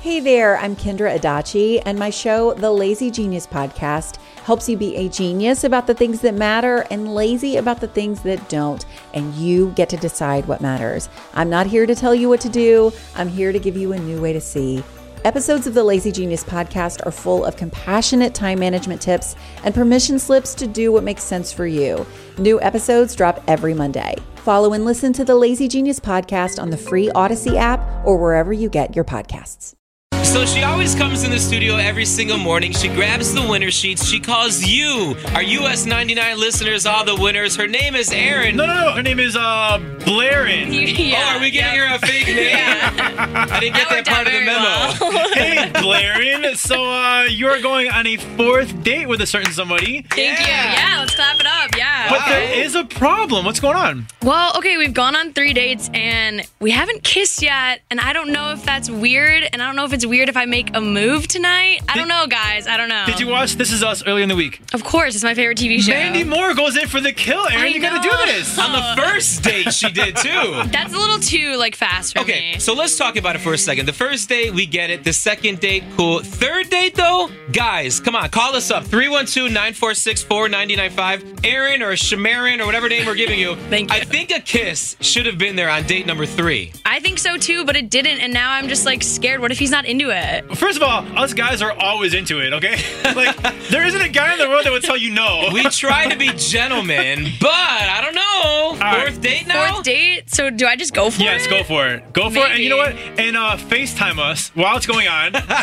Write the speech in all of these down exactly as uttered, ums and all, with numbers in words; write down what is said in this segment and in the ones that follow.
Hey there, I'm Kendra Adachi, and my show, The Lazy Genius Podcast, helps you be a genius about the things that matter and lazy about the things that don't, and you get to decide what matters. I'm not here to tell you what to do. I'm here to give you a new way to see. Episodes of the Lazy Genius Podcast are full of compassionate time management tips and permission slips to do what makes sense for you. New episodes drop every Monday. Follow and listen to the Lazy Genius Podcast on the free Odyssey app or wherever you get your podcasts. So she always comes in the studio every single morning. She grabs the winner sheets. She calls you, our U S ninety-nine listeners, all the winners. Her name is Erin. No, no, no. Her name is uh, Blairin. Yeah, oh, are we getting yep. her a fake name? Yeah. I didn't get that, that part of the memo. Well. Hey, Blairin. So uh, you're going on a fourth date with a certain somebody. Thank yeah. you. Yeah, let's clap it up. Yeah. But there is a problem. What's going on? Well, okay, we've gone on three dates and we haven't kissed yet. And I don't know if that's weird. And I don't know if it's weird if I make a move tonight. I did, don't know, guys. I don't know. Did you watch This Is Us earlier in the week? Of course. It's my favorite T V show. Mandy Moore goes in for the kill, Erin. I You got to do this. On the first date, she did too. That's a little too, like, fast for okay, me. Okay, so let's talk about it for a second. The first date, we get it. The second date, cool. Third date, though, guys, come on. Call us up. three one two, nine four six, four nine nine five. Erin or Shamarin or whatever name we're giving you. Thank you. I think a kiss should have been there on date number three. I think so, too, but it didn't. And now I'm just, like, scared. What if he's not into it? First of all, us guys are always into it, okay? Like, there isn't a guy in the world that would tell you no. We try to be gentlemen, but I don't know. All Fourth right. date now? Fourth date? So do I just go for yes, it? Yes, go for it. Go for Maybe. it. And you know what? And uh, FaceTime us while it's going on. I'll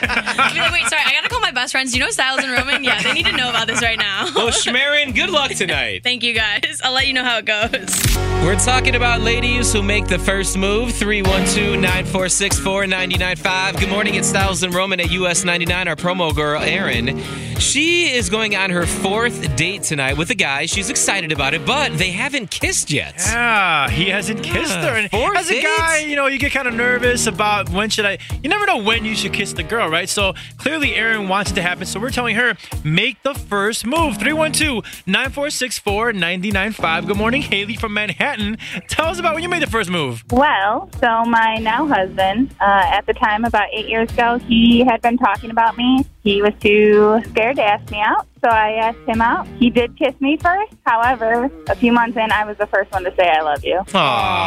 be like, wait, sorry, I gotta call my best friends. Do you know Styles and Roman? Yeah, they need to know about this right now. Well, Shamarin, good luck tonight. Thank you, guys. I'll let you know how it goes. We're talking about ladies who make the first move. three one two, nine four six, four nine nine five. Good morning, it's Styles and Roman at U S ninety-nine. Our promo girl, Erin. She is going on her fourth date tonight with a guy. She's excited about it, but they haven't kissed yet. Yeah, he hasn't kissed Yeah, her. And fourth as a date? guy, you know, you get kind of nervous about when should I... You never know when you should kiss the girl, right? So clearly Erin wants it to happen. So we're telling her, make the first move. three one two, nine four six, four nine nine five. Good morning, Haley from Manhattan. Tell us about when you made the first move. Well, so my now husband, uh, at the time, about eight years ago, he had been talking about me. He was too scared to ask me out, so I asked him out. He did kiss me first. However, a few months in, I was the first one to say I love you. Aww.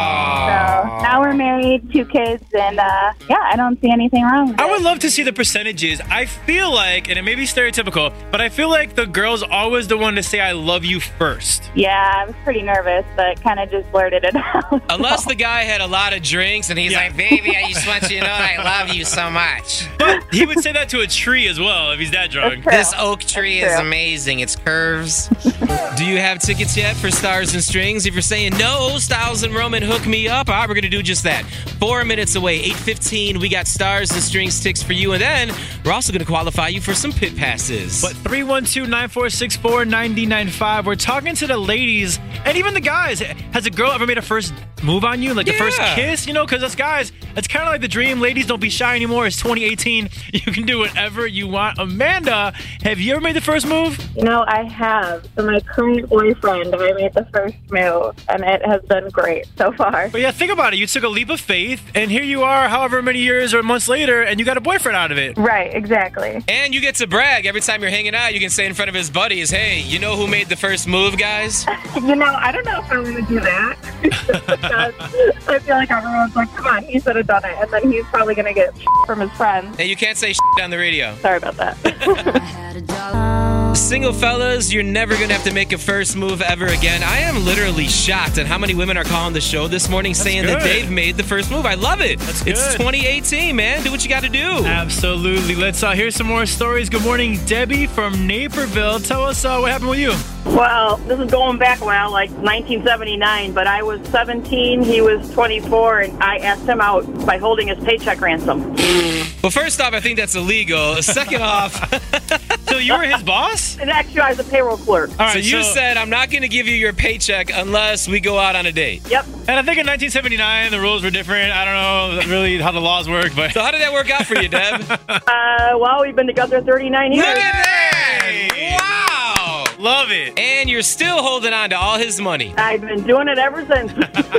So now we're married, two kids, and uh, yeah, I don't see anything wrong with I it. would love to see the percentages. I feel like, and it may be stereotypical, but I feel like the girl's always the one to say I love you first. Yeah, I was pretty nervous, but kind of just blurted it out. Unless the guy had a lot of drinks and he's Yeah. like, baby, I just want you to know I love you so much. But he would say that to a tree as well if he's that drunk. True. This oak tree That's is true. amazing. It's curves. Do you have tickets yet for Stars and Strings? If you're saying no, Styles and Roman, hook me up. All right, we're going to do just that. Four minutes away, eight fifteen. We got Stars and Strings tickets for you. And then we're also going to qualify you for some pit passes. But three one two, nine four six, four nine nine five. We're talking to the ladies and even the guys. Has a girl ever made a first move on you? Like the first Yeah. kiss? You know, because us guys, it's kind of like the dream. Ladies, don't be shy anymore. It's twenty eighteen. You can do whatever you want. Amanda, have you ever made the first move? You know, I have. For my current boyfriend, I made the first move, and it has been great so far. But yeah, think about it. You took a leap of faith, and here you are however many years or months later, and you got a boyfriend out of it. Right, exactly. And you get to brag. Every time you're hanging out, you can say in front of his buddies, hey, you know who made the first move, guys? You know, I don't know if I'm going to do that. Because I feel like everyone's like, come on, he should have done it. And then he's probably going to get from his friends. Hey, you can't say on the radio. Sorry about that. Single fellas, you're never going to have to make a first move ever again. I am literally shocked at how many women are calling the show this morning That's saying good. that they've made the first move. I love it. That's It's good. twenty eighteen, man. Do what you got to do. Absolutely. Let's uh, hear some more stories. Good morning, Debbie from Naperville. Tell us uh, what happened with you. Well, this is going back a while, like nineteen seventy-nine, but I was seventeen, he was twenty-four, and I asked him out by holding his paycheck ransom. Well, first off, I think that's illegal. Second off, So you were his boss? And actually, I was a payroll clerk. All so right, you said, I'm not going to give you your paycheck unless we go out on a date. Yep. And I think in nineteen seventy-nine, the rules were different. I don't know really how the laws work, but... So how did that work out for you, Deb? Uh, well, we've been together thirty-nine years. Look at that! Wow! Love it. And you're still holding on to all his money. I've been doing it ever since.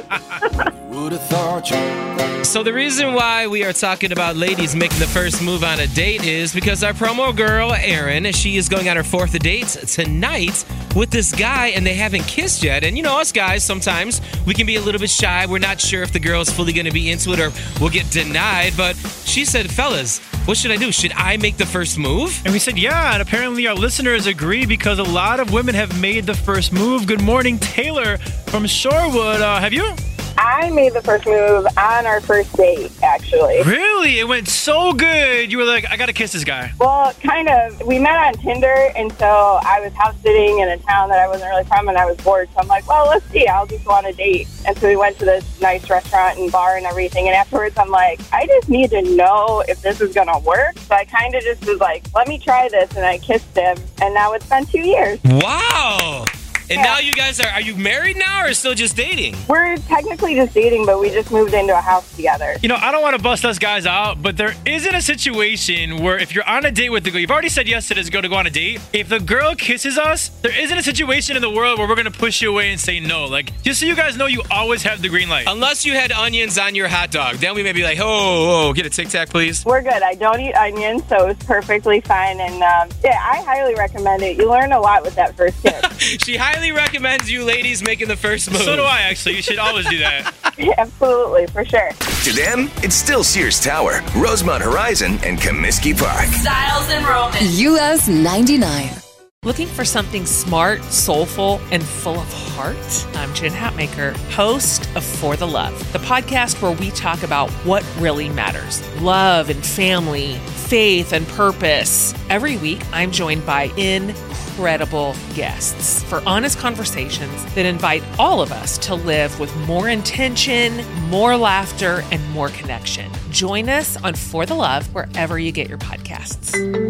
Would have thought you. So the reason why we are talking about ladies making the first move on a date is because our promo girl, Erin, she is going on her fourth date tonight with this guy, and they haven't kissed yet. And you know, us guys, sometimes we can be a little bit shy. We're not sure if the girl is fully going to be into it or will get denied. But she said, fellas, what should I do? Should I make the first move? And we said, yeah, and apparently our listeners agree because a lot of women have made the first move. Good morning, Taylor from Shorewood. Uh, have you? I made the first move on our first date, actually. Really? It went so good. You were like, I got to kiss this guy. Well, kind of. We met on Tinder, and so I was house sitting in a town that I wasn't really from, and I was bored. So I'm like, well, let's see. I'll just go on a date. And so we went to this nice restaurant and bar and everything. And afterwards, I'm like, I just need to know if this is going to work. So I kind of just was like, let me try this. And I kissed him. And now it's been two years. Wow. And Yeah. now you guys are, are you married now or still just dating? We're technically just dating, but we just moved into a house together. You know, I don't want to bust us guys out, but there isn't a situation where if you're on a date with the girl, you've already said yes to this girl to go on a date. If the girl kisses us, there isn't a situation in the world where we're going to push you away and say no. Like, just so you guys know, you always have the green light. Unless you had onions on your hot dog. Then we may be like, oh, oh, get a Tic Tac, please. We're good. I don't eat onions, so it's perfectly fine. And um, yeah, I highly recommend it. You learn a lot with that first kiss. She highly recommends you ladies making the first move. So do I, actually. You should always do that. Absolutely, for sure. To them, it's still Sears Tower, Rosemont Horizon, and Comiskey Park. Styles and Roman. U S ninety-nine. Looking for something smart, soulful, and full of heart? I'm Jen Hatmaker, host of For the Love, the podcast where we talk about what really matters. Love and family, faith and purpose. Every week, I'm joined by incredible guests for honest conversations that invite all of us to live with more intention, more laughter, and more connection. Join us on For the Love wherever you get your podcasts.